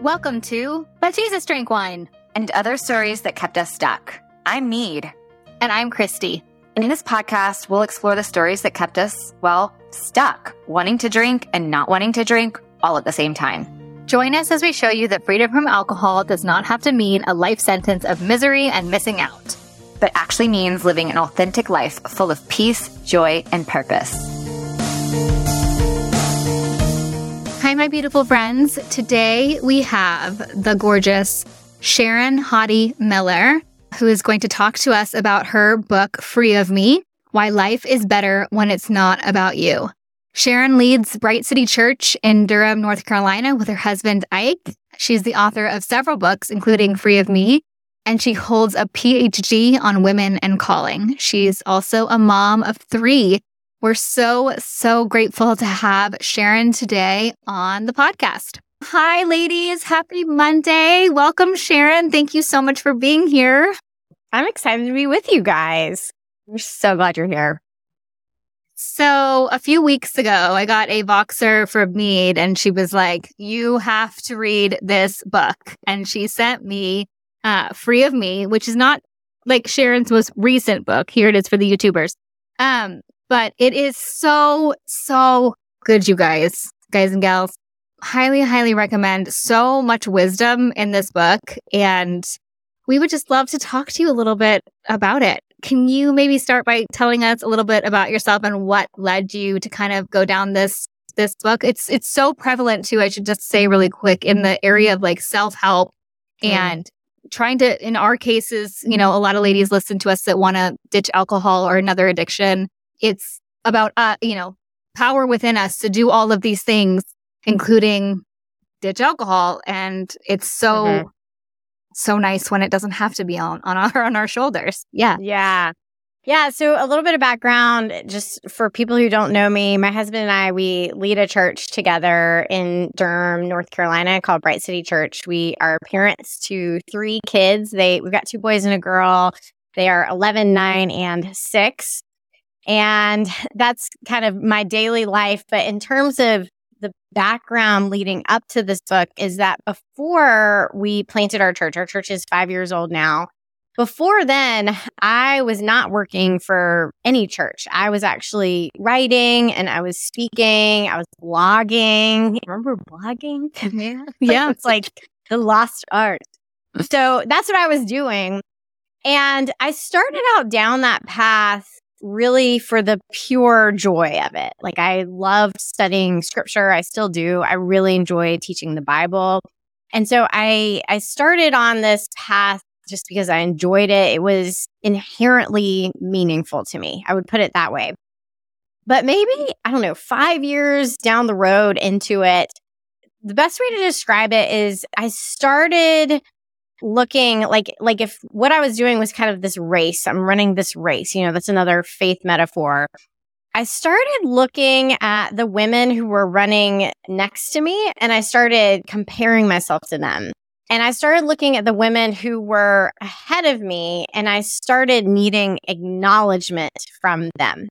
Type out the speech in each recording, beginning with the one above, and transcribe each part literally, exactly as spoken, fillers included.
Welcome to But Jesus Drank Wine and Other Stories That Kept Us Stuck. I'm Mead. And I'm Christy. And in this podcast, we'll explore the stories that kept us, well, stuck, wanting to drink and not wanting to drink all at the same time. Join us as we show you that freedom from alcohol does not have to mean a life sentence of misery and missing out, but actually means living an authentic life full of peace, joy, and purpose. Hi, my beautiful friends. Today we have the gorgeous Sharon Hottie Miller, who is going to talk to us about her book, Free of Me, Why Life is Better When It's Not About You. Sharon leads Bright City Church in Durham, North Carolina with her husband, Ike. She's the author of several books, including Free of Me, and she holds a P H D on women and calling. She's also a mom of three. We're so, so grateful to have Sharon today on the podcast. Hi, ladies. Happy Monday. Welcome, Sharon. Thank you so much for being here. I'm excited to be with you guys. We're so glad you're here. So a few weeks ago, I got a Voxer from Mead, and she was like, you have to read this book. And she sent me uh, Free of Me, which is not like Sharon's most recent book. Here it is for the YouTubers. Um, But it is so, so good, you guys, guys and gals. Highly, highly recommend. So much wisdom in this book. And we would just love to talk to you a little bit about it. Can you maybe start by telling us a little bit about yourself and what led you to kind of go down this this book? It's it's so prevalent too, I should just say really quick, in the area of like self-help mm. and trying to, in our cases, you know, a lot of ladies listen to us that want to ditch alcohol or another addiction. It's about, uh, you know, power within us to do all of these things, including ditch alcohol. And it's so, mm-hmm. so nice when it doesn't have to be on, on, our, on our shoulders. Yeah. Yeah. Yeah. So a little bit of background, just for people who don't know me, my husband and I, we lead a church together in Durham, North Carolina called Bright City Church. We are parents to three kids. They, we've got two boys and a girl. They are eleven, nine, and six. And that's kind of my daily life. But in terms of the background leading up to this book is that before we planted our church, our church is five years old now. Before then, I was not working for any church. I was actually writing and I was speaking. I was blogging. Remember blogging? Yeah. Yeah. It's like the lost art. So that's what I was doing. And I started out down that path really for the pure joy of it. Like, I loved studying scripture. I still do. I really enjoy teaching the Bible. And so I I started on this path just because I enjoyed it. It was inherently meaningful to me. I would put it that way. But maybe, I don't know, five years down the road into it, the best way to describe it is I started looking like like if what I was doing was kind of this race, I'm running this race, you know, that's another faith metaphor. I started looking at the women who were running next to me and I started comparing myself to them. And I started looking at the women who were ahead of me and I started needing acknowledgement from them.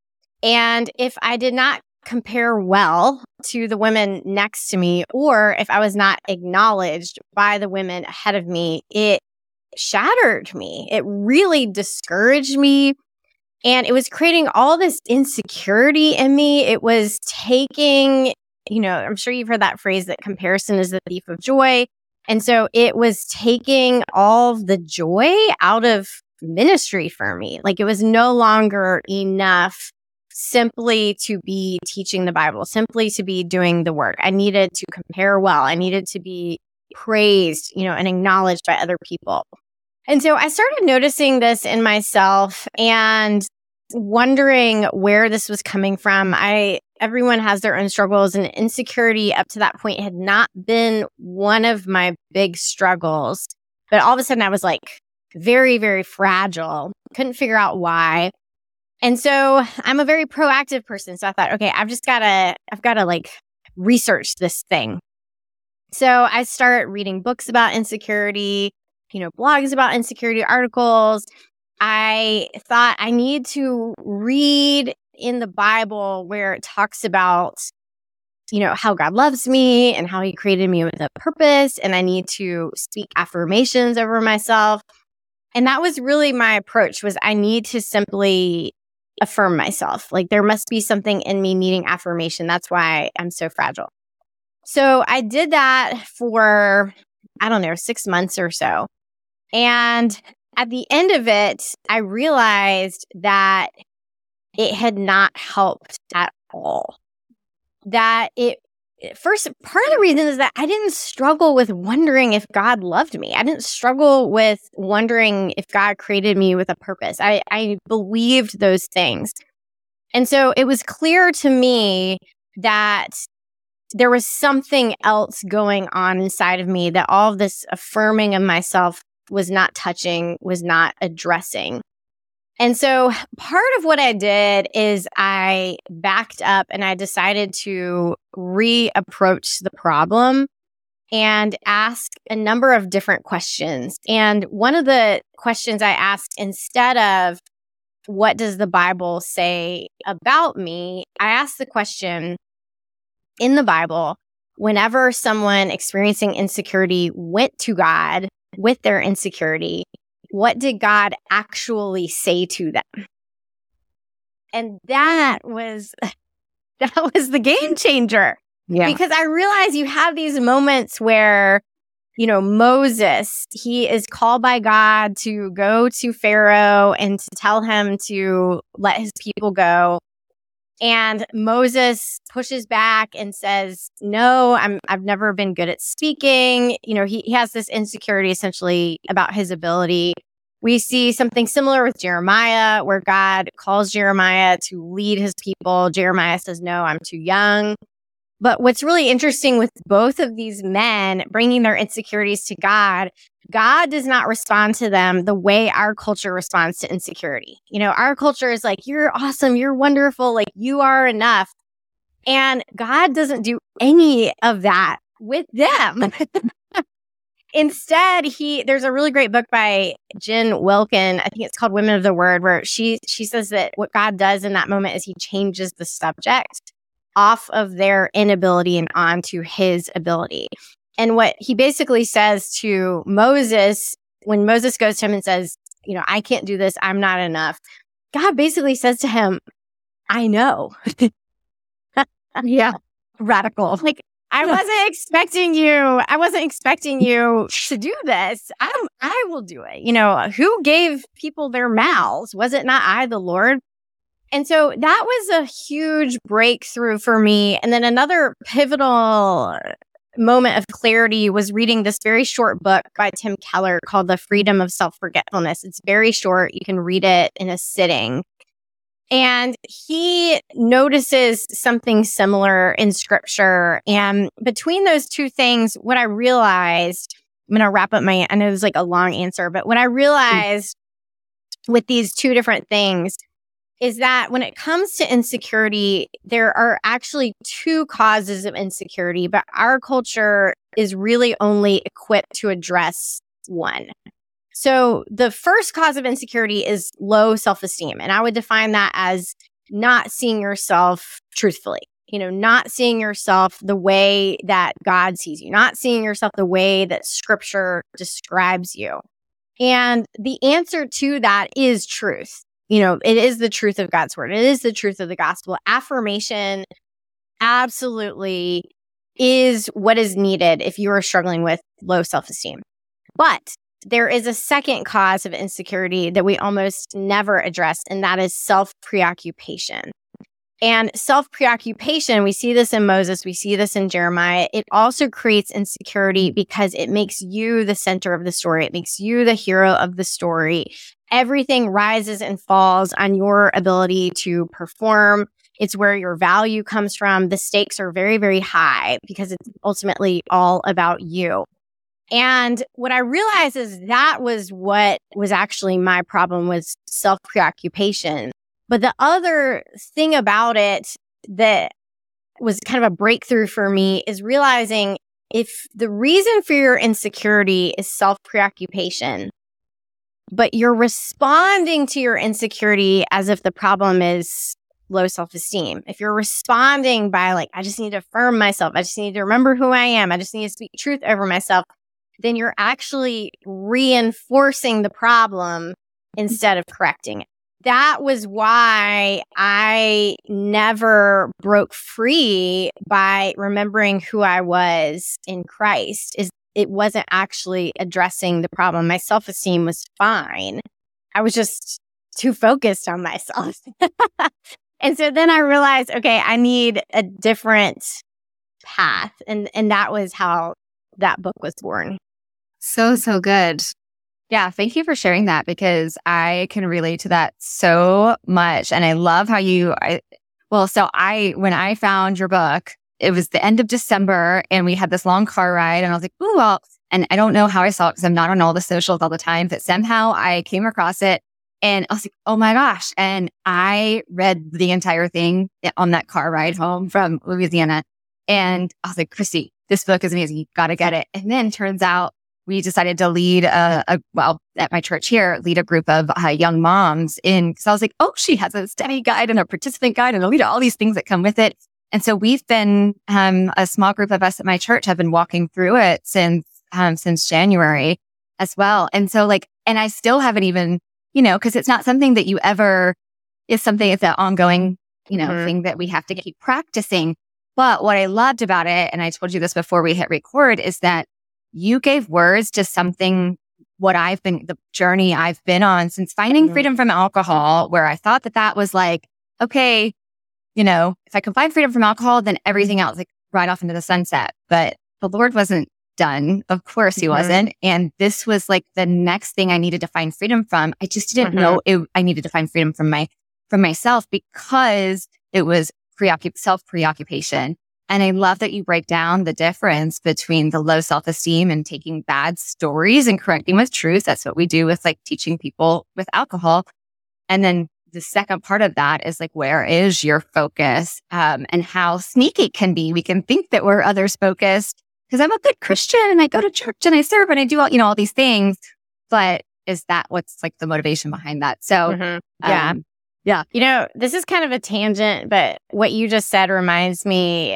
And if I did not compare well to the women next to me, or if I was not acknowledged by the women ahead of me, it shattered me. It really discouraged me. And it was creating all this insecurity in me. It was taking, you know, I'm sure you've heard that phrase that comparison is the thief of joy. And so it was taking all of the joy out of ministry for me. Like, it was no longer enough simply to be teaching the Bible, simply to be doing the work. I needed to compare well. I needed to be praised, you know, and acknowledged by other people. And so I started noticing this in myself and wondering where this was coming from. I everyone has their own struggles, and insecurity up to that point had not been one of my big struggles. But all of a sudden I was like very, very fragile. Couldn't figure out why. And so I'm a very proactive person. So I thought, okay, I've just got to, I've got to like research this thing. So I start reading books about insecurity, you know, blogs about insecurity, articles. I thought I need to read in the Bible where it talks about you know, how God loves me and how he created me with a purpose. And I need to speak affirmations over myself. And that was really my approach, was I need to simply affirm myself. Like there must be something in me needing affirmation. That's why I'm so fragile. So I did that for, I don't know, six months or so. And at the end of it, I realized that it had not helped at all. That it, first, part of the reason is that I didn't struggle with wondering if God loved me. I didn't struggle with wondering if God created me with a purpose. I, I believed those things. And so it was clear to me that there was something else going on inside of me that all of this affirming of myself was not touching, was not addressing. And so part of what I did is I backed up and I decided to reapproach the problem and ask a number of different questions. And one of the questions I asked, instead of what does the Bible say about me, I asked the question, in the Bible, whenever someone experiencing insecurity went to God with their insecurity, what did God actually say to them? And that was that was the game changer. Yeah. Because I realized you have these moments where, you know, Moses, he is called by God to go to Pharaoh and to tell him to let his people go. And Moses pushes back and says, no, I'm, I've never been good at speaking. You know, he, he has this insecurity essentially about his ability. We see something similar with Jeremiah, where God calls Jeremiah to lead his people. Jeremiah says, no, I'm too young. But what's really interesting with both of these men bringing their insecurities to God, God does not respond to them the way our culture responds to insecurity. You know, our culture is like, you're awesome, you're wonderful, like you are enough. And God doesn't do any of that with them. Instead, he there's a really great book by Jen Wilkin. I think it's called Women of the Word, where she she says that what God does in that moment is he changes the subject off of their inability and onto his ability. And what he basically says to Moses, when Moses goes to him and says, you know, I can't do this, I'm not enough, God basically says to him, I know. Yeah. Radical. Like, I wasn't expecting you. I wasn't expecting you to do this. I'm, I will do it. You know, who gave people their mouths? Was it not I, the Lord? And so that was a huge breakthrough for me. And then another pivotal moment of clarity was reading this very short book by Tim Keller called The Freedom of Self-Forgetfulness. It's very short. You can read it in a sitting. And he notices something similar in scripture. And between those two things, what I realized, I'm going to wrap up my, I know it was like a long answer, but what I realized with these two different things is that when it comes to insecurity, there are actually two causes of insecurity, but our culture is really only equipped to address one. So the first cause of insecurity is low self-esteem. And I would define that as not seeing yourself truthfully, you know, not seeing yourself the way that God sees you, not seeing yourself the way that scripture describes you. And the answer to that is truth. You know, it is the truth of God's word. It is the truth of the gospel. Affirmation absolutely is what is needed if you are struggling with low self-esteem. But there is a second cause of insecurity that we almost never address, and that is self-preoccupation. And self-preoccupation, we see this in Moses, we see this in Jeremiah. It also creates insecurity because it makes you the center of the story. It makes you the hero of the story. Everything rises and falls on your ability to perform. It's where your value comes from. The stakes are very, very high because it's ultimately all about you. And what I realized is that was what was actually my problem, was self-preoccupation. But the other thing about it that was kind of a breakthrough for me is realizing if the reason for your insecurity is self-preoccupation, but you're responding to your insecurity as if the problem is low self-esteem. If you're responding by like, I just need to affirm myself, I just need to remember who I am, I just need to speak truth over myself, then you're actually reinforcing the problem instead of correcting it. That was why I never broke free by remembering who I was in Christ. Is it wasn't actually addressing the problem. My self-esteem was fine. I was just too focused on myself. And so then I realized, okay, I need a different path. And, and that was how that book was born. So, so good. Yeah, thank you for sharing that because I can relate to that so much. And I love how you, I, well, so I, when I found your book, it was the end of December and we had this long car ride and I was like, ooh, well, and I don't know how I saw it because I'm not on all the socials all the time, but somehow I came across it and I was like, oh my gosh. And I read the entire thing on that car ride home from Louisiana. And I was like, Christy, this book is amazing. You got to get it. And then turns out we decided to lead a, a, well, at my church here, lead a group of uh, young moms in, because I was like, oh, she has a study guide and a participant guide and a leader, all these things that come with it. And so we've been, um, a small group of us at my church have been walking through it since, um, since January as well. And so like, and I still haven't even, you know, because it's not something that you ever, is something, it's an ongoing, you know, mm-hmm. thing that we have to keep practicing. But what I loved about it, and I told you this before we hit record, is that you gave words to something, what I've been, the journey I've been on since finding mm-hmm. freedom from alcohol, where I thought that that was like, okay, you know, if I can find freedom from alcohol, then everything else like right off into the sunset. But the Lord wasn't done. Of course he mm-hmm. wasn't. And this was like the next thing I needed to find freedom from. I just didn't mm-hmm. know it, I needed to find freedom from my, from myself because it was preoccup- self-preoccupation. And I love that you break down the difference between the low self-esteem and taking bad stories and correcting with truth. That's what we do with like teaching people with alcohol. And then the second part of that is like, where is your focus? Um, and how sneaky it can be. We can think that we're others focused because I'm a good Christian and I go to church and I serve and I do all, you know, all these things. But is that what's like the motivation behind that? So, mm-hmm. yeah. Um, yeah. You know, this is kind of a tangent, but what you just said reminds me,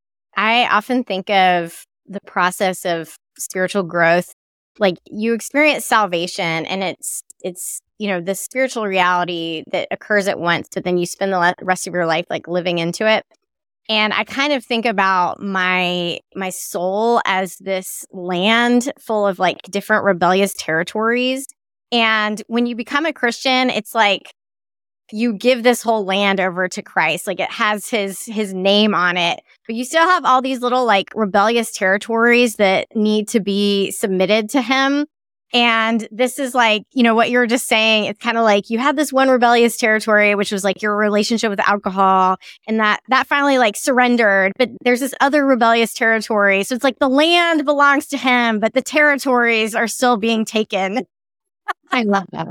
I often think of the process of spiritual growth. Like you experience salvation and it's, it's, you know, this spiritual reality that occurs at once, but then you spend the rest of your life like living into it. And I kind of think about my, my soul as this land full of like different rebellious territories. And when you become a Christian, it's like, you give this whole land over to Christ. Like it has his, his name on it, but you still have all these little like rebellious territories that need to be submitted to him. And this is like, you know, what you were just saying. It's kind of like you had this one rebellious territory, which was like your relationship with alcohol, and that, that finally like surrendered, but there's this other rebellious territory. So it's like the land belongs to him, but the territories are still being taken. I love that.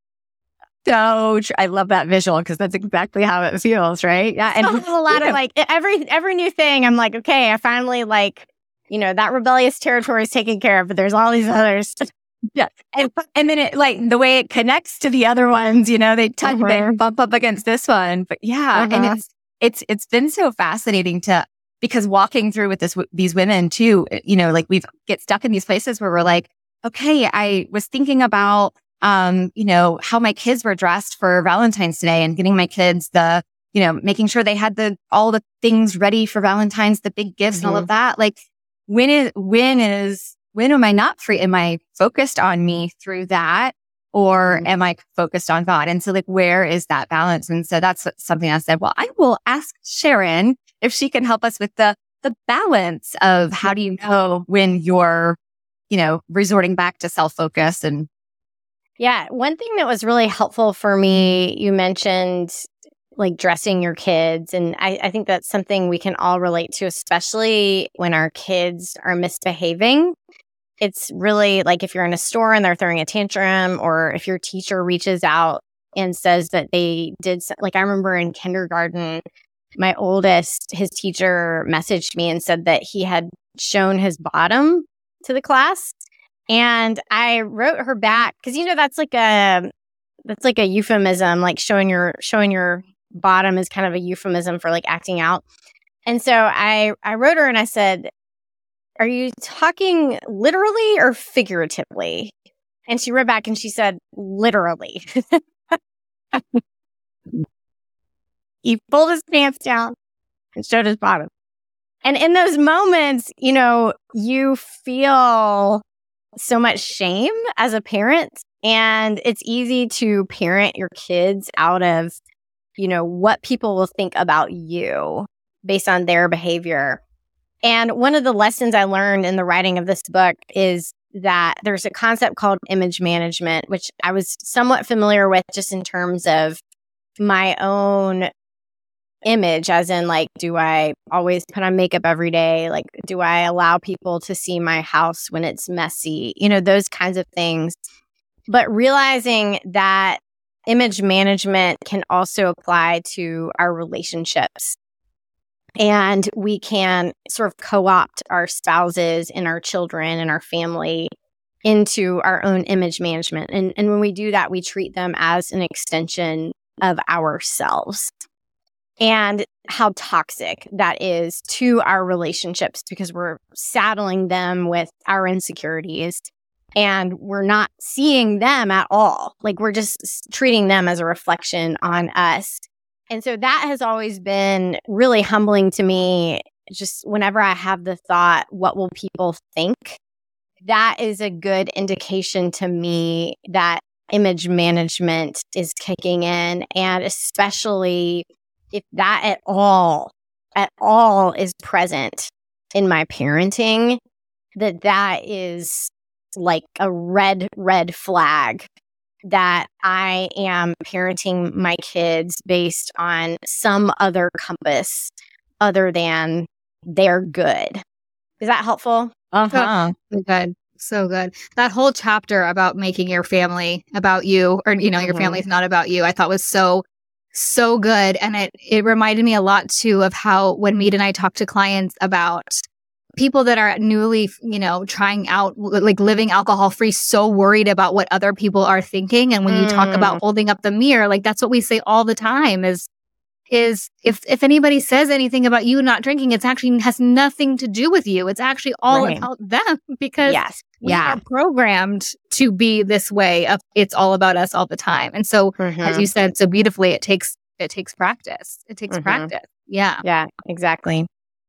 So tr- I love that visual because that's exactly how it feels, right? Yeah, and a lot of like every every new thing. I'm like, okay, I finally like, you know, that rebellious territory is taken care of, but there's all these others. Yeah, and and then it like the way it connects to the other ones, you know, they touch, uh-huh. they bump up against this one, but yeah, uh-huh. and it's it's it's been so fascinating to because walking through with this these women too, you know, like we get stuck in these places where we're like, okay, I was thinking about. Um, you know, how my kids were dressed for Valentine's Day and getting my kids the, you know, making sure they had the, all the things ready for Valentine's, the big gifts mm-hmm. and all of that. Like when is, when is, when am I not free? Am I focused on me through that or mm-hmm. am I focused on God? And so like, where is that balance? And so that's something I said, well, I will ask Sharon if she can help us with the, the balance of how do you know when you're, you know, resorting back to self-focus and yeah. One thing that was really helpful for me, you mentioned like dressing your kids. And I, I think that's something we can all relate to, especially when our kids are misbehaving. It's really like if you're in a store and they're throwing a tantrum, or if your teacher reaches out and says that they did, like I remember in kindergarten, my oldest, his teacher messaged me and said that he had shown his bottom to the class. And I wrote her back because, you know, that's like a, that's like a euphemism, like showing your, showing your bottom is kind of a euphemism for like acting out. And so I, I wrote her and I said, are you talking literally or figuratively? And she wrote back and she said, literally. He pulled his pants down and showed his bottom. And in those moments, you know, you feel so much shame as a parent. And it's easy to parent your kids out of, you know, what people will think about you based on their behavior. And one of the lessons I learned in the writing of this book is that there's a concept called image management, which I was somewhat familiar with just in terms of my own image, as in like, do I always put on makeup every day? Like, do I allow people to see my house when it's messy? You know, those kinds of things. But realizing that image management can also apply to our relationships. And we can sort of co-opt our spouses and our children and our family into our own image management. And, and when we do that, we treat them as an extension of ourselves. And how toxic that is to our relationships because we're saddling them with our insecurities and we're not seeing them at all. Like we're just treating them as a reflection on us. And so that has always been really humbling to me. Just whenever I have the thought, what will people think? That is a good indication to me that image management is kicking in. And especially if that at all, at all is present in my parenting, that that is like a red, red flag that I am parenting my kids based on some other compass other than they're good. Is that helpful? Uh-huh. So good. So good. That whole chapter about making your family about you, or, you know, your Mhm. family's not about you, I thought was so, so good. And it, it reminded me a lot too of how when Mead and I talk to clients about people that are newly, you know, trying out, like living alcohol free, so worried about what other people are thinking. And when mm. you talk about holding up the mirror, like that's what we say all the time is, is if, if anybody says anything about you not drinking, it's actually has nothing to do with you. It's actually all Right. about them because Yes. we Yeah. are programmed to be this way of it's all about us all the time. And so, Mhm. as you said so beautifully, it takes, it takes practice. It takes Mhm. practice. Yeah. Yeah, exactly.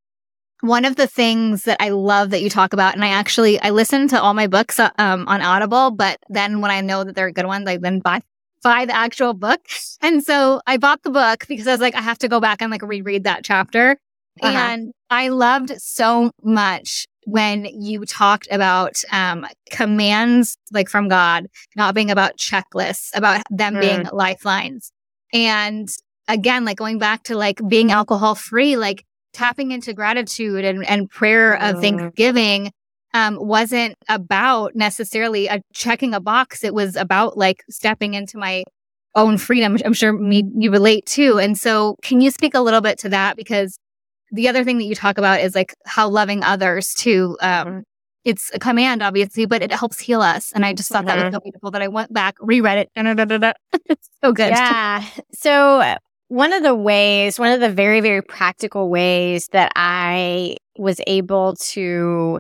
One of the things that I love that you talk about, and I actually, I listen to all my books uh, um, on Audible, but then when I know that they're good ones, I then buy, buy the actual book. And so I bought the book because I was like, I have to go back and like reread that chapter. Uh-huh. And I loved so much when you talked about um, commands like from God, not being about checklists, about them Mm. being lifelines. And again, like going back to like being alcohol free, like tapping into gratitude and, and prayer of Mm. thanksgiving um, wasn't about necessarily a checking a box. It was about like stepping into my own freedom. I'm sure me, you relate to. And so can you speak a little bit to that? Because the other thing that you talk about is like how loving others too. Um, Mhm. It's a command, obviously, but it helps heal us. And I just thought that was so beautiful that I went back, reread it. Da-da-da-da-da. It's so good. Yeah. So uh, one of the ways, one of the very, very practical ways that I was able to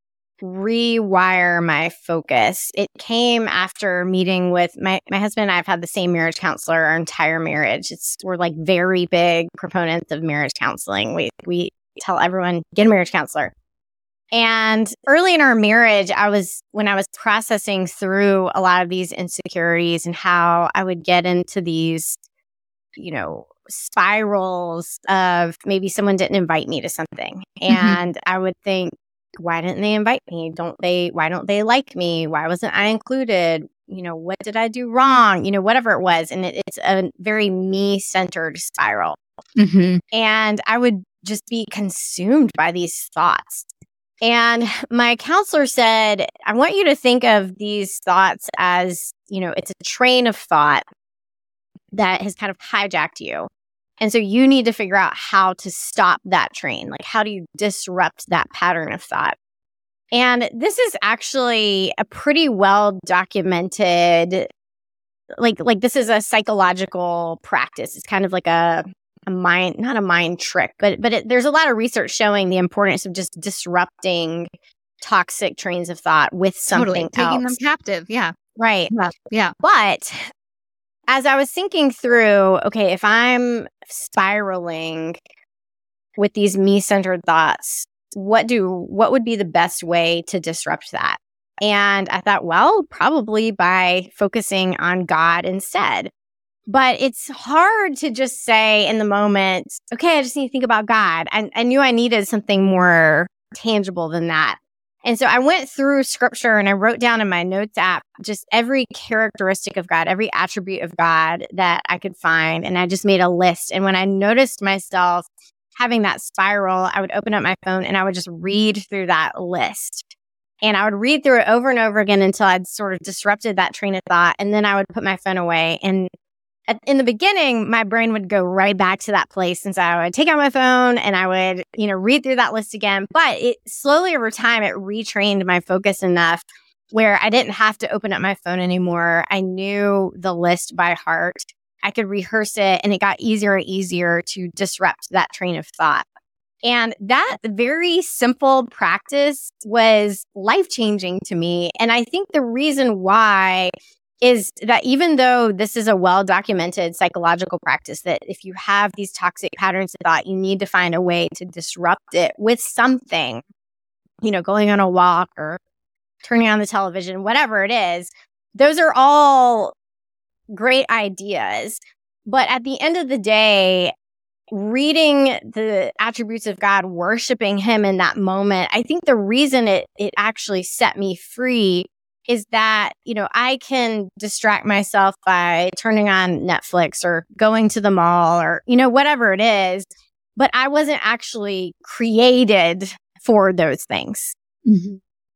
rewire my focus, it came after meeting with my, my husband and I have had the same marriage counselor our entire marriage. It's we're like very big proponents of marriage counseling. We we tell everyone, get a marriage counselor. And early in our marriage, I was, when I was processing through a lot of these insecurities and how I would get into these, you know, spirals of maybe someone didn't invite me to something. Mhm. And I would think, why didn't they invite me? Don't they, why don't they like me? Why wasn't I included? You know, what did I do wrong? You know, whatever it was. And it, it's a very me-centered spiral. Mm-hmm. And I would just be consumed by these thoughts. And my counselor said, I want you to think of these thoughts as, you know, it's a train of thought that has kind of hijacked you. And so you need to figure out how to stop that train. Like, how do you disrupt that pattern of thought? And this is actually a pretty well documented like like this is a psychological practice. It's kind of like a a mind, not a mind trick, but but it, there's a lot of research showing the importance of just disrupting toxic trains of thought with something Totally. Taking else. them captive. Yeah. Right. Yeah. Yeah. But as I was thinking through, okay, if I'm spiraling with these me-centered thoughts, what do what would be the best way to disrupt that? And I thought, well, probably by focusing on God instead. But it's hard to just say in the moment, okay, I just need to think about God. I, I knew I needed something more tangible than that. And so I went through scripture and I wrote down in my notes app just every characteristic of God, every attribute of God that I could find. And I just made a list. And when I noticed myself having that spiral, I would open up my phone and I would just read through that list. And I would read through it over and over again until I'd sort of disrupted that train of thought. And then I would put my phone away. And at, in the beginning, my brain would go right back to that place. And so I would take out my phone and I would, you know, read through that list again. But it slowly over time, it retrained my focus enough where I didn't have to open up my phone anymore. I knew the list by heart. I could rehearse it and it got easier and easier to disrupt that train of thought. And that very simple practice was life-changing to me. And I think the reason why is that even though this is a well-documented psychological practice, that if you have these toxic patterns of thought, you need to find a way to disrupt it with something, you know, going on a walk or turning on the television, whatever it is. Those are all great ideas. But at the end of the day, reading the attributes of God, worshiping him in that moment, I think the reason it it actually set me free is that, you know, I can distract myself by turning on Netflix or going to the mall or, you know, whatever it is, but I wasn't actually created for those things. Mm-hmm.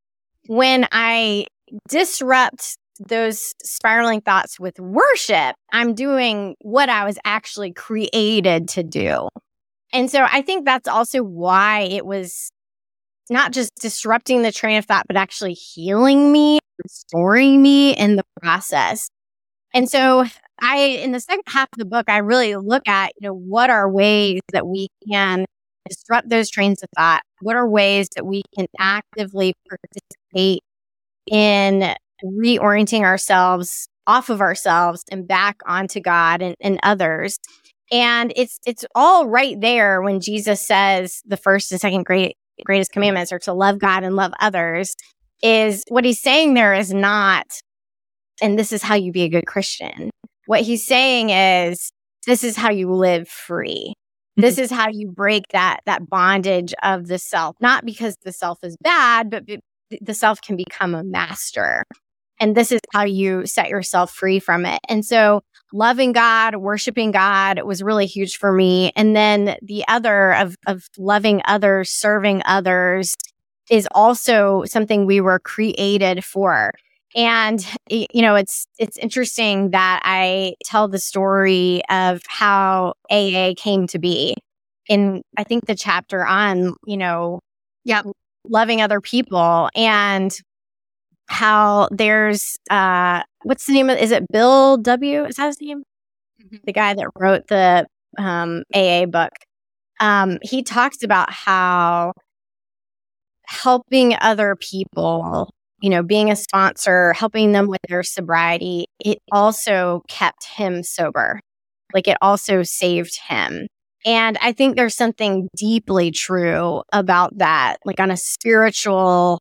When I disrupt those spiraling thoughts with worship, I'm doing what I was actually created to do. And so I think that's also why it was not just disrupting the train of thought, but actually healing me, restoring me in the process. And so I, in the second half of the book, I really look at, you know, what are ways that we can disrupt those trains of thought? What are ways that we can actively participate in reorienting ourselves off of ourselves and back onto God and, and others? And it's it's all right there when Jesus says the first and second great greatest commandments are to love God and love others. Is what he's saying there is not, and this is how you be a good Christian. What he's saying is, this is how you live free. This is how you break that that bondage of the self. Not because the self is bad, but b- the self can become a master. And this is how you set yourself free from it. And so loving God, worshiping God was really huge for me. And then the other of, of loving others, serving others is also something we were created for. And, you know, it's it's interesting that I tell the story of how A A came to be in, I think, the chapter on, you know, yeah, loving other people, and how there's, uh, what's the name of, is it Bill W? Is that his name? Mm-hmm. The guy that wrote the um, A A book. Um, he talks about how helping other people, you know, being a sponsor, helping them with their sobriety, it also kept him sober. Like, it also saved him. And I think there's something deeply true about that, like on a spiritual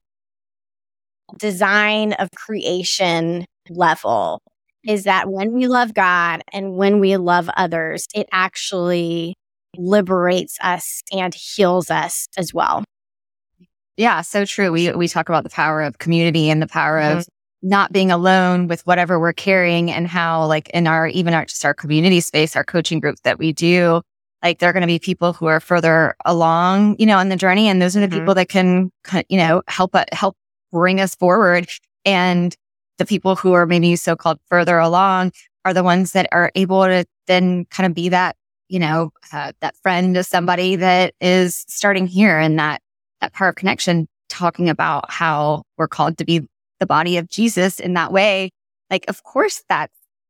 design of creation level, is that when we love God and when we love others, it actually liberates us and heals us as well. Yeah, so true. We we talk about the power of community and the power mm-hmm. of not being alone with whatever we're carrying, and how, like, in our, even our, just our community space, our coaching groups that we do, like, there are going to be people who are further along, you know, on the journey. And those are the mm-hmm. people that can, you know, help, help bring us forward. And the people who are maybe so-called further along are the ones that are able to then kind of be that, you know, uh, that friend to somebody that is starting here, and that, that power of connection, talking about how we're called to be the body of Jesus in that way. Like, of course, that's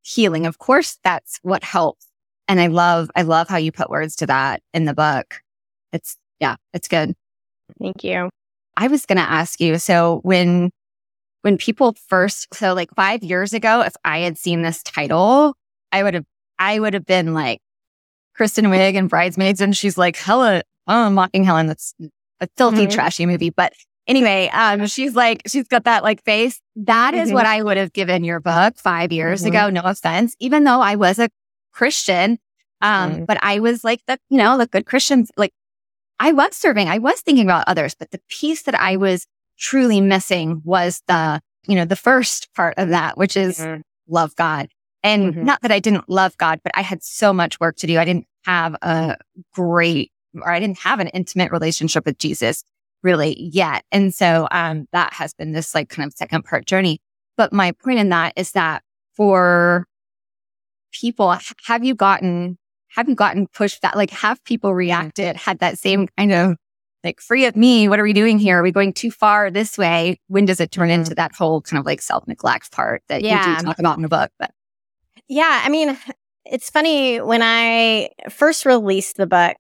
healing. Of course, that's what helps. And I love, I love how you put words to that in the book. It's, yeah, it's good. Thank you. I was going to ask you, so when, when people first, so like five years ago, if I had seen this title, I would have, I would have been like Kristen Wiig and Bridesmaids. And she's like, Helen, oh, mocking Helen. That's a filthy, mm-hmm. trashy movie. But anyway, um, she's like, she's got that like face. That is mm-hmm. what I would have given your book five years mm-hmm. ago. No offense, even though I was a Christian. Um, mm-hmm. but I was like the, you know, the good Christians, like I was serving, I was thinking about others, but the piece that I was truly missing was the, you know, the first part of that, which is mm-hmm. love God. And mm-hmm. not that I didn't love God, but I had so much work to do. I didn't have a great, or I didn't have an intimate relationship with Jesus really yet. And so, um, that has been this like kind of second part journey. But my point in that is that for people, have you gotten, have you gotten pushed that, like, have people reacted, had that same kind of like, free of me, what are we doing here? Are we going too far this way? When does it turn into that whole kind of like self-neglect part that yeah. you do talk about in the book? But yeah, I mean, it's funny, when I first released the book,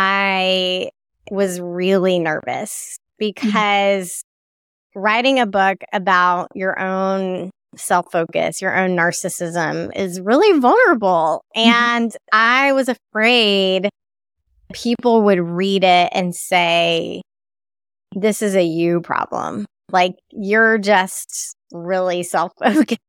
I was really nervous because mm-hmm. writing a book about your own self-focus, your own narcissism is really vulnerable. Mm-hmm. And I was afraid people would read it and say, this is a you problem. Like, you're just really self-focused.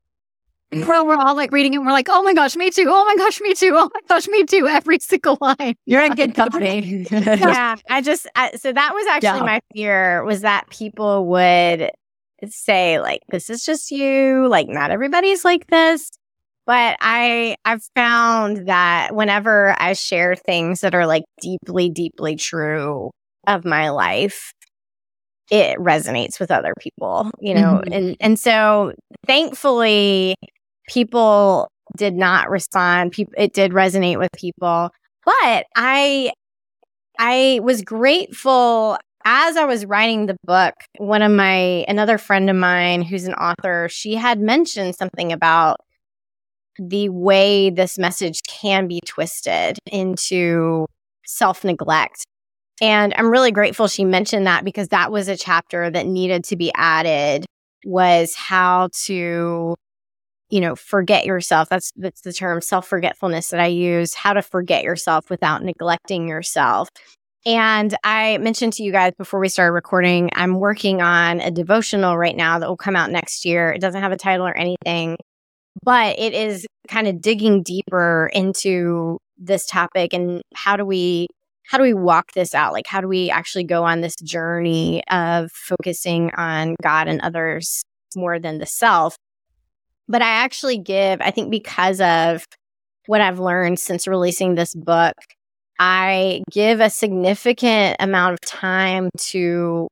Well, we're all like reading it and we're like, oh my gosh, me too. Oh my gosh, me too. Oh my gosh, me too. Every single line. You're in good company. yeah. I just, I, so that was actually yeah. my fear, was that people would say like, this is just you. Like, not everybody's like this. But I, I've found that whenever I share things that are like deeply, deeply true of my life, it resonates with other people, you know? Mm-hmm. And, and so thankfully, people did not respond. People, it did resonate with people. But I, I was grateful as I was writing the book. One of my, another friend of mine who's an author, she had mentioned something about the way this message can be twisted into self-neglect. And I'm really grateful she mentioned that, because that was a chapter that needed to be added, was how to, you know, forget yourself. That's, that's the term, self-forgetfulness, that I use, how to forget yourself without neglecting yourself. And I mentioned to you guys before we started recording, I'm working on a devotional right now that will come out next year. It doesn't have a title or anything, but it is kind of digging deeper into this topic and how do we how do we walk this out? Like, how do we actually go on this journey of focusing on God and others more than the self? But I actually give, I think because of what I've learned since releasing this book, I give a significant amount of time to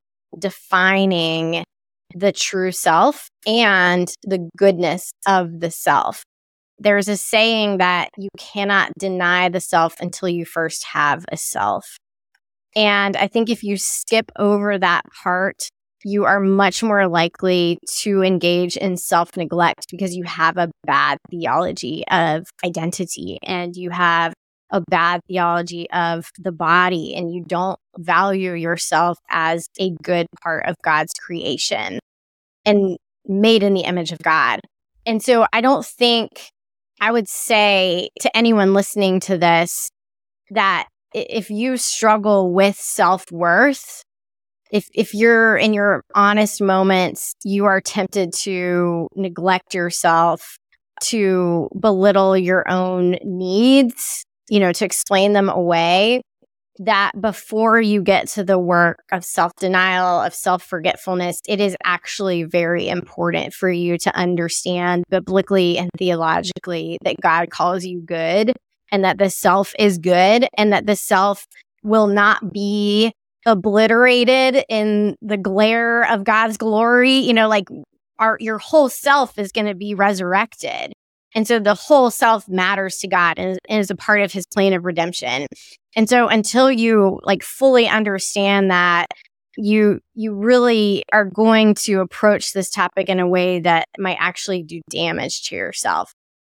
defining the true self and the goodness of the self. There's a saying that you cannot deny the self until you first have a self. And I think if you skip over that part, you are much more likely to engage in self-neglect, because you have a bad theology of identity and you have a bad theology of the body, and you don't value yourself as a good part of God's creation and made in the image of God. And so I don't think, I would say to anyone listening to this, that if you struggle with self-worth, if if you're in your honest moments, you are tempted to neglect yourself, to belittle your own needs, you know, to explain them away, that before you get to the work of self-denial, of self-forgetfulness, it is actually very important for you to understand biblically and theologically that God calls you good, and that the self is good, and that the self will not be obliterated in the glare of God's glory. You know, like our, your whole self is going to be resurrected. And so the whole self matters to God and is, and is a part of his plan of redemption. And so until you like fully understand that, you you really are going to approach this topic in a way that might actually do damage to yourself.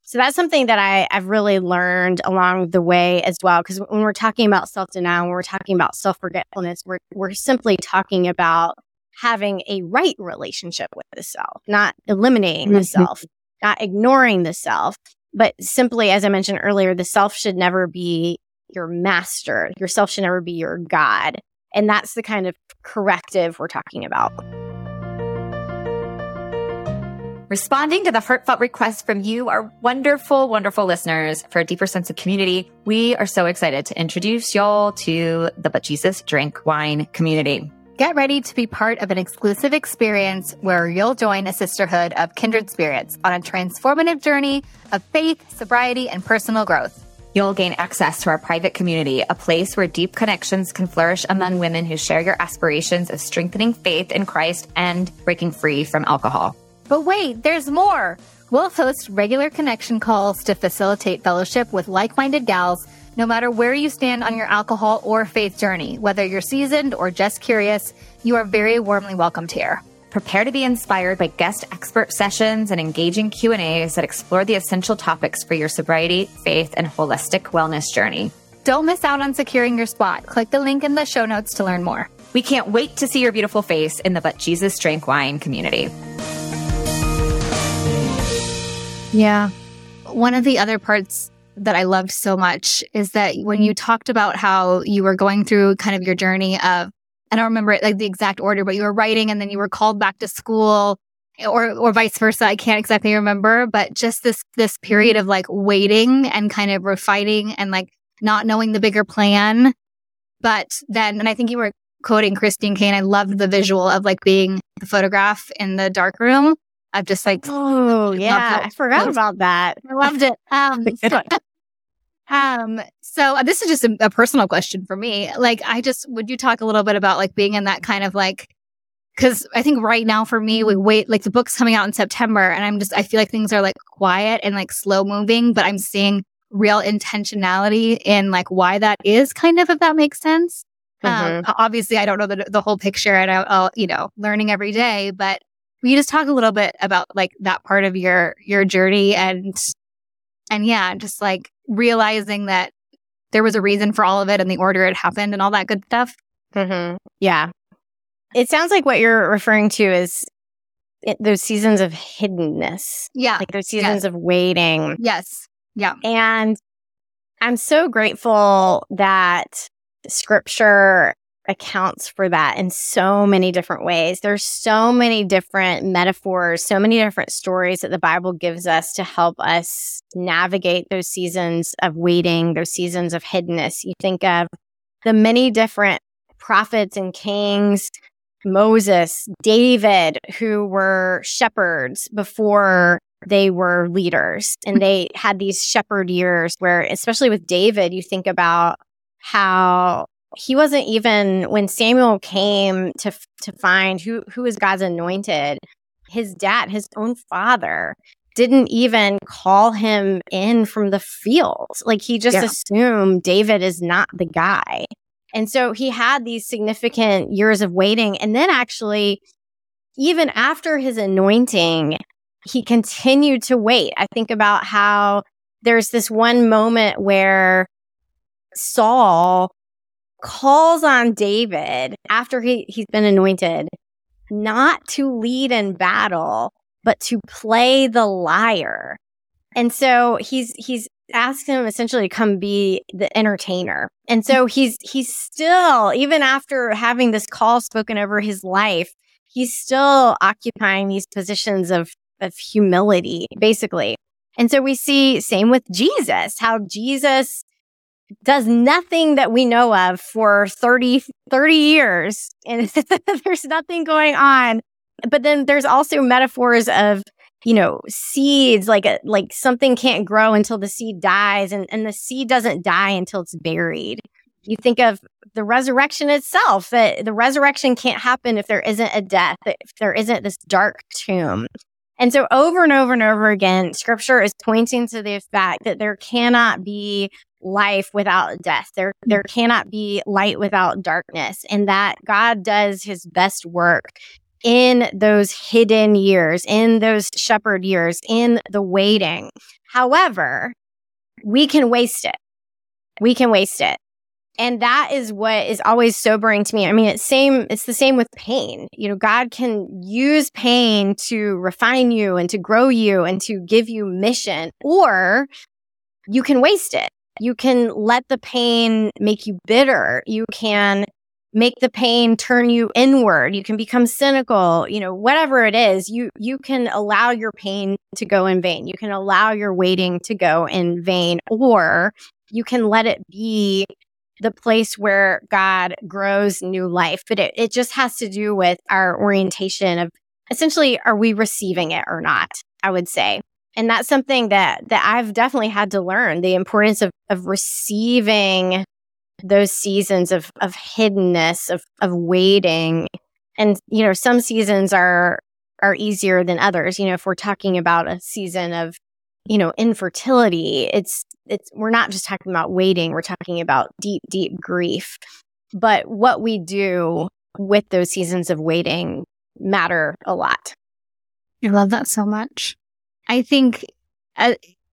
So that's something that I, I've really learned along the way as well. Because when we're talking about self-denial, when we're talking about self-forgetfulness, we're, we're simply talking about having a right relationship with the self, not eliminating the self, not ignoring the self, but simply, as I mentioned earlier, the self should never be your master. Your self should never be your God. And that's the kind of corrective we're talking about. Responding to the heartfelt requests from you, our wonderful, wonderful listeners, for a deeper sense of community, we are so excited to introduce y'all to the But Jesus Drank Wine community. Get ready to be part of an exclusive experience where you'll join a sisterhood of kindred spirits on a transformative journey of faith, sobriety, and personal growth. You'll gain access to our private community, a place where deep connections can flourish among women who share your aspirations of strengthening faith in Christ and breaking free from alcohol. But wait, there's more. We'll host regular connection calls to facilitate fellowship with like-minded gals, no matter where you stand on your alcohol or faith journey. Whether you're seasoned or just curious, you are very warmly welcomed here. Prepare to be inspired by guest expert sessions and engaging Q and A's that explore the essential topics for your sobriety, faith, and holistic wellness journey. Don't miss out on securing your spot. Click the link in the show notes to learn more. We can't wait to see your beautiful face in the But Jesus Drank Wine community. Yeah. One of the other parts that I loved so much is that when you talked about how you were going through kind of your journey of, I don't remember it, like the exact order, but you were writing and then you were called back to school or or vice versa. I can't exactly remember, but just this this period of like waiting and kind of refining and like not knowing the bigger plan. But then, and I think you were quoting Christine Caine, I loved the visual of like being the photograph in the dark room. I've just like, oh yeah, I forgot about that. I loved it. Um, so, um, so uh, this is just a, a personal question for me. Like, I just, would you talk a little bit about like being in that kind of like, because I think right now for me, we wait, like the book's coming out in September and I'm just, I feel like things are like quiet and like slow moving, but I'm seeing real intentionality in like why that is kind of, if that makes sense. Mm-hmm. Um, obviously I don't know the, the whole picture and I, I'll, you know, learning every day, but will you just talk a little bit about like that part of your, your journey and, and yeah, just like realizing that there was a reason for all of it and the order it happened and all that good stuff. Mm-hmm. Yeah. It sounds like what you're referring to is it, those seasons of hiddenness. Yeah. Like those seasons yes. of waiting. Yes. Yeah. And I'm so grateful that scripture accounts for that in so many different ways. There's so many different metaphors, so many different stories that the Bible gives us to help us navigate those seasons of waiting, those seasons of hiddenness. You think of the many different prophets and kings, Moses, David, who were shepherds before they were leaders. And they had these shepherd years where, especially with David, you think about how he wasn't even, when Samuel came to to find who who is God's anointed, his dad, his own father, didn't even call him in from the field. Like he just yeah. assumed David is not the guy. And so he had these significant years of waiting. And then actually, even after his anointing, he continued to wait. I think about how there's this one moment where Saul calls on David after he, he's been anointed, not to lead in battle, but to play the lyre. And so he's he's asking him essentially to come be the entertainer. And so he's he's still, even after having this call spoken over his life, he's still occupying these positions of, of humility, basically. And so we see, same with Jesus, how Jesus does nothing that we know of for thirty, thirty years. And there's nothing going on. But then there's also metaphors of, you know, seeds, like a, like something can't grow until the seed dies, and, and the seed doesn't die until it's buried. You think of the resurrection itself, that the resurrection can't happen if there isn't a death, if there isn't this dark tomb. And so over and over and over again, scripture is pointing to the fact that there cannot be life without death. There, there cannot be light without darkness, and that God does his best work in those hidden years, in those shepherd years, in the waiting. However, we can waste it. We can waste it. And that is what is always sobering to me. I mean, it's same, it's the same with pain. You know, God can use pain to refine you and to grow you and to give you mission, or you can waste it. You can let the pain make you bitter. You can make the pain turn you inward. You can become cynical, you know, whatever it is, you, you can allow your pain to go in vain. You can allow your waiting to go in vain, or you can let it be the place where God grows new life. But it, it just has to do with our orientation of essentially, are we receiving it or not? I would say. And that's something that, that I've definitely had to learn, the importance of, of receiving those seasons of, of hiddenness, of, of waiting. And, you know, some seasons are, are easier than others. You know, if we're talking about a season of, you know, infertility, it's, it's, we're not just talking about waiting. We're talking about deep, deep grief. But what we do with those seasons of waiting matter a lot. I love that so much. I think, uh,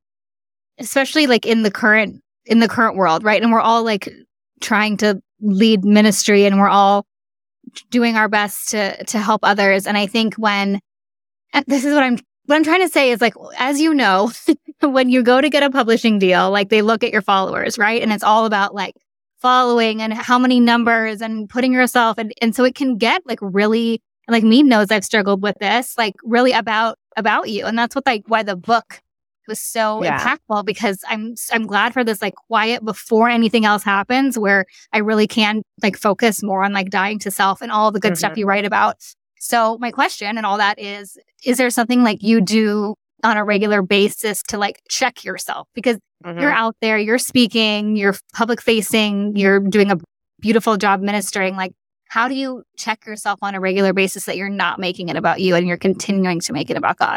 especially like in the current, in the current world, right? And we're all like trying to lead ministry and we're all doing our best to, to help others. And I think when, and this is what I'm, what I'm trying to say is like, as you know, when you go to get a publishing deal, like they look at your followers, right? And it's all about like following and how many numbers and putting yourself. And, and so it can get like really, like Mead knows I've struggled with this, like really about, about you. And that's what like, why the book was so Yeah. impactful, because I'm, I'm glad for this like quiet before anything else happens, where I really can like focus more on like dying to self and all the good Mhm. stuff you write about. So my question and all that is, is there something like you do on a regular basis to like check yourself? Because Mhm. you're out there, you're speaking, you're public facing, you're doing a beautiful job ministering. Like, how do you check yourself on a regular basis that you're not making it about you and you're continuing to make it about God?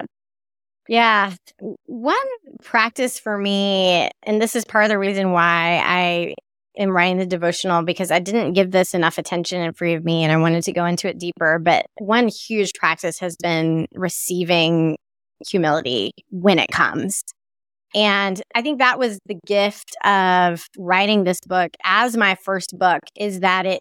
Yeah. One practice for me, and this is part of the reason why I am writing the devotional, because I didn't give this enough attention in Free of Me and I wanted to go into it deeper. But one huge practice has been receiving humility when it comes. And I think that was the gift of writing this book as my first book, is that it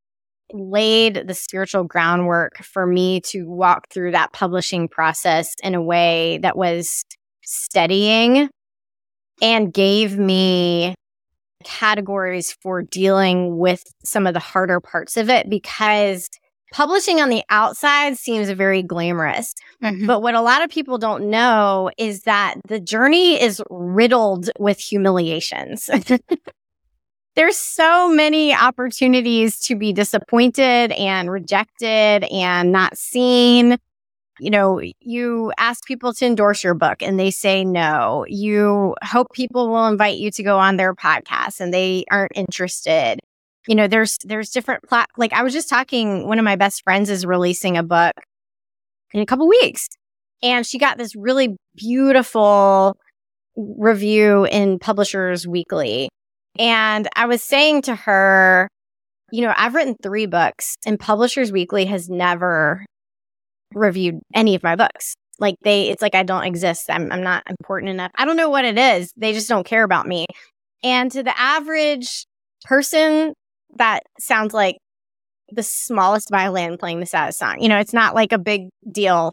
laid the spiritual groundwork for me to walk through that publishing process in a way that was steadying and gave me categories for dealing with some of the harder parts of it, because publishing on the outside seems very glamorous. Mm-hmm. But what a lot of people don't know is that the journey is riddled with humiliations. There's so many opportunities to be disappointed and rejected and not seen. You know, you ask people to endorse your book and they say no. You hope people will invite you to go on their podcast and they aren't interested. You know, there's there's different plat. Like I was just talking, one of my best friends is releasing a book in a couple weeks, and she got this really beautiful review in Publishers Weekly. And I was saying to her, you know, I've written three books and Publishers Weekly has never reviewed any of my books. Like they, it's like I don't exist. I'm, I'm not important enough. I don't know what it is. They just don't care about me. And to the average person, that sounds like the smallest violin playing the saddest song. You know, it's not like a big deal,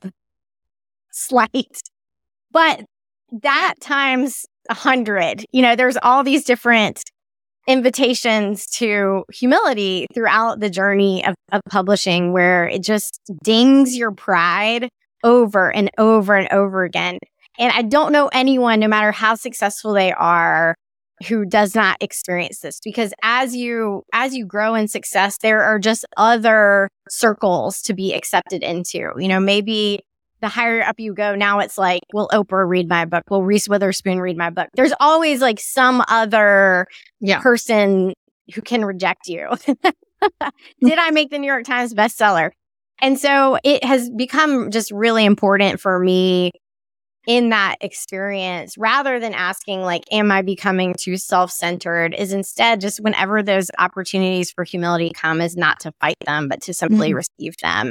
slight. But that times a hundred, you know, there's all these different invitations to humility throughout the journey of, of publishing, where it just dings your pride over and over and over again. And I don't know anyone, no matter how successful they are, who does not experience this, because as you as you grow in success, there are just other circles to be accepted into. You know, maybe the higher up you go, now it's like, will Oprah read my book? Will Reese Witherspoon read my book? There's always like some other Yeah. person who can reject you. Did I make the New York Times bestseller? And so it has become just really important for me in that experience, rather than asking like, am I becoming too self-centered, is instead just whenever those opportunities for humility come, is not to fight them, but to simply Mm-hmm. receive them.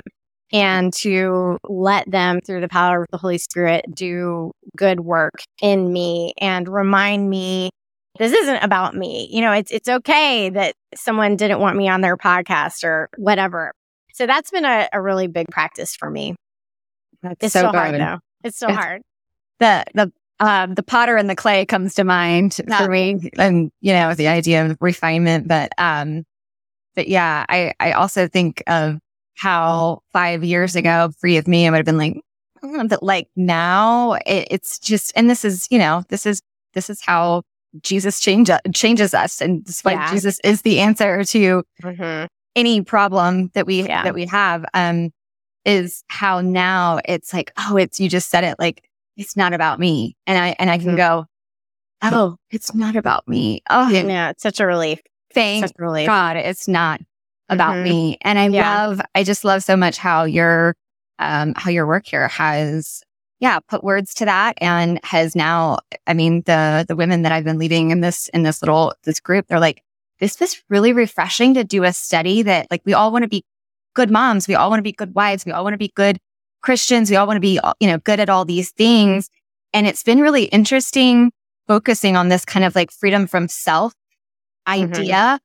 and to let them, through the power of the Holy Spirit, do good work in me and remind me this isn't about me. You know, it's it's okay that someone didn't want me on their podcast or whatever. So that's been a, a really big practice for me. That's It's so so good. hard though. It's so It's- hard. The the um, the potter and the clay comes to mind Yeah. for me, and you know the idea of refinement. But um, but yeah, I I also think of how five years ago, Free of Me, I would have been like, oh, but like now it, it's just, and this is you know this is this is how Jesus change, changes us, and this is why Yeah. Jesus is the answer to Mm-hmm. any problem that we Yeah. that we have. Um, is how now it's like, oh, it's you just said it, like it's not about me, and I and I can Mhm. go, oh, it's not about me. Oh, Yeah, it's such a relief. thank Such a relief. God, it's not about Mhm. me. And I Yeah. love, I just love so much how your um how your work here has, yeah, put words to that, and has now, I mean, the the women that I've been leading in this in this little this group, they're like, this was really refreshing to do a study that like we all want to be good moms, we all want to be good wives, we all want to be good Christians, we all want to be, you know, good at all these things. And it's been really interesting focusing on this kind of like freedom from self Mhm. idea,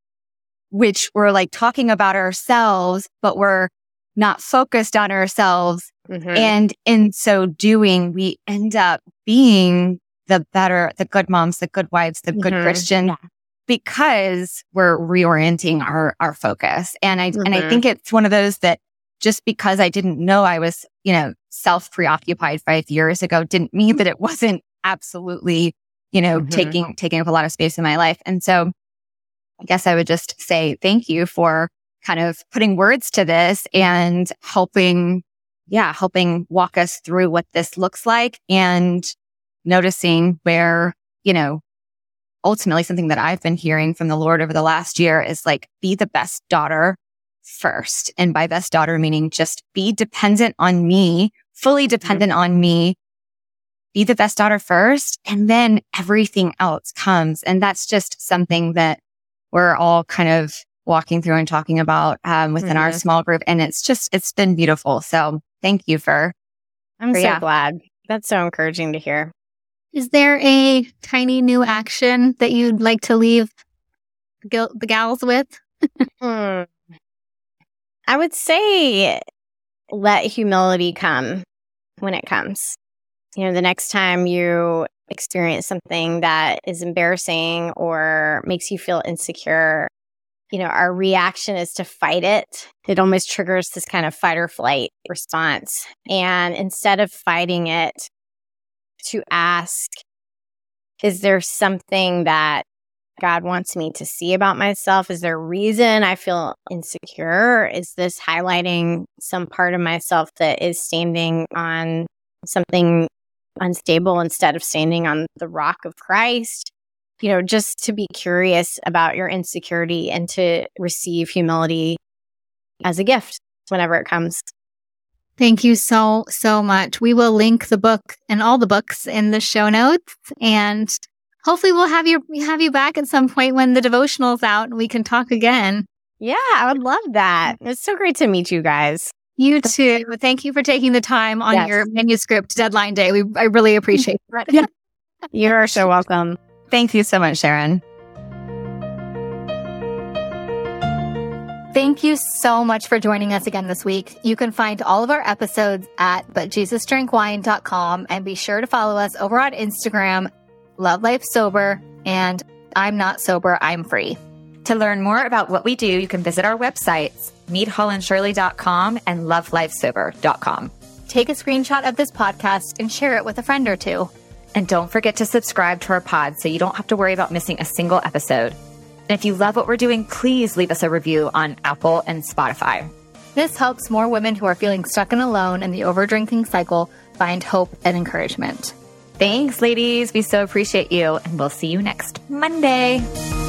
which we're like talking about ourselves, but we're not focused on ourselves. Mhm. And in so doing, we end up being the better, the good moms, the good wives, the good Mhm. Christian, Yeah. because we're reorienting our, our focus. And I, and I Mhm. think it's one of those that just because I didn't know I was, you know, self preoccupied five years ago didn't mean that it wasn't absolutely, you know, Mhm. taking, taking up a lot of space in my life. And so I guess I would just say thank you for kind of putting words to this and helping, yeah, helping walk us through what this looks like, and noticing where, you know, ultimately something that I've been hearing from the Lord over the last year is like, be the best daughter first. And by best daughter, meaning just be dependent on me, fully dependent on me, be the best daughter first, and then everything else comes. And that's just something that we're all kind of walking through and talking about um, within our Mhm. small group. And it's just, it's been beautiful. So thank you for, I'm for- so yeah. glad. That's so encouraging to hear. Is there a tiny new action that you'd like to leave the, gil- the gals with? Hmm. I would say let humility come when it comes. You know, the next time you experience something that is embarrassing or makes you feel insecure, you know, our reaction is to fight it. It almost triggers this kind of fight or flight response. And instead of fighting it, to ask, is there something that God wants me to see about myself? Is there a reason I feel insecure? Is this highlighting some part of myself that is standing on something unstable instead of standing on the rock of Christ? You know, just to be curious about your insecurity and to receive humility as a gift whenever it comes. Thank you so, so much. We will link the book and all the books in the show notes, and hopefully we'll have you have you back at some point when the devotional's out and we can talk again. Yeah, I would love that. It's so great to meet you guys. You too. Thank you for taking the time on Yes. your manuscript deadline day. We I really appreciate it. Yeah. You're so welcome. Thank you so much, Sharon. Thank you so much for joining us again this week. You can find all of our episodes at but jesus drank wine dot com, and be sure to follow us over on Instagram, Love Life Sober, and I'm Not Sober, I'm Free. To learn more about what we do, you can visit our websites, meet holland shirley dot com and love life sober dot com. Take a screenshot of this podcast and share it with a friend or two. And don't forget to subscribe to our pod so you don't have to worry about missing a single episode. And if you love what we're doing, please leave us a review on Apple and Spotify. This helps more women who are feeling stuck and alone in the overdrinking cycle find hope and encouragement. Thanks, ladies. We so appreciate you, and we'll see you next Monday.